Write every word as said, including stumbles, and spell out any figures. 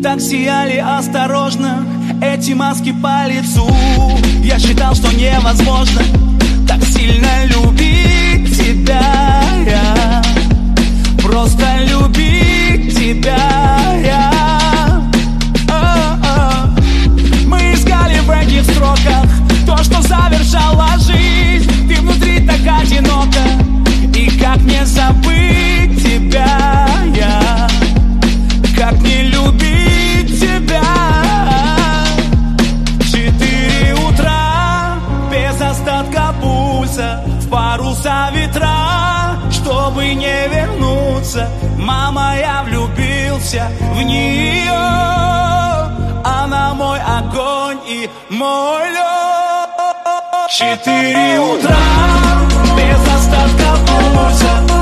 Так сияли осторожно эти маски по лицу. Я считал, что невозможно так сильно любить тебя. Я просто любить тебя. Я Мы искали в этих строках то, что завершала жизнь. Ты внутри так одиноко, и как не забыть тебя? Я как не любить тебя? Четыре утра, без остатка пульса, в паруса ветра, чтобы не вернуться. Мама, я влюбился в нее. Она мой огонь и мой лед. Четыре утра, без остатка пульса,